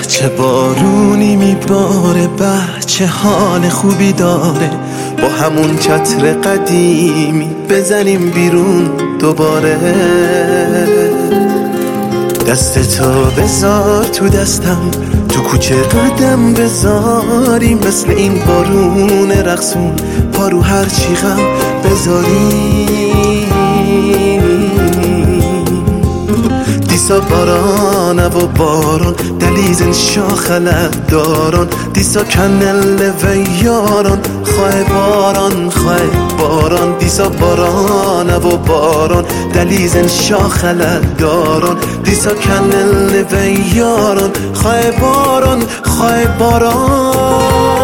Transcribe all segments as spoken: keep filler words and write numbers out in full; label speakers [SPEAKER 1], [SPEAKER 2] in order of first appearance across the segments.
[SPEAKER 1] چه بارونی میباره، به چه حال خوبی داره. با همون چتر قدیمی بزنیم بیرون دوباره. دستتو بذار تو دستم، تو کوچه قدم بذاریم، مثل این بارون رقصون پارو هر چی غم بذاریم. دیسا بارانه و باران دلیزن شاخلت داران، دیسا کنل و یاران خواه باران خواه باران. دیسا بارانه و باران دلیزن شاخلت داران، دیسا کنل و یاران خواه باران خواه باران.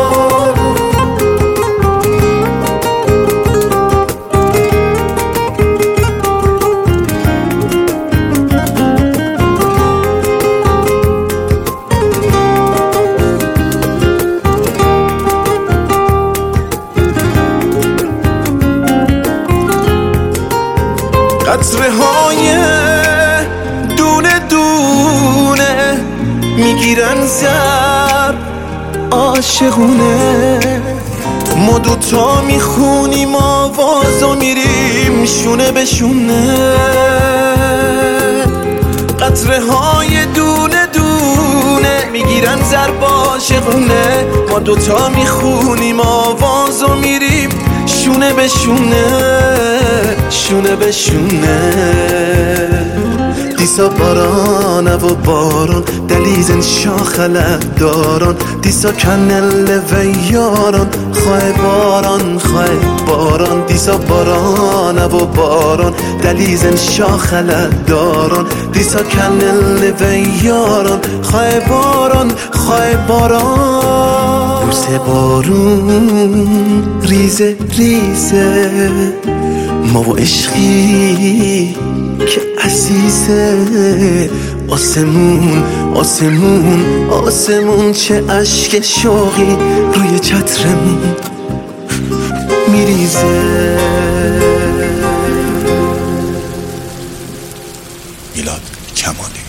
[SPEAKER 1] قطره های دونه دونه میگیرن زر عاشقونه، ما دوتا میخونیم آواز و میریم شونه به شونه. قطره های دونه دونه میگیرن زر عاشقونه، ما دوتا میخونیم آواز و میریم شونه به شونه شونه به شونه. دیسا بارانه و باران دلیزن شاخلت داران، دیسا کنل و یاران خواه باران خواه باران. دیسا بارانه و باران دلیزن شاخلت داران، دیسا کنل و یاران خواه باران خواه باران. بوسه بارون ریزه ریزه، ما و عشقی که عزیزه. آسمون آسمون آسمون چه اشک شوقی روی چترمون میریزه.
[SPEAKER 2] میلاد کمالی.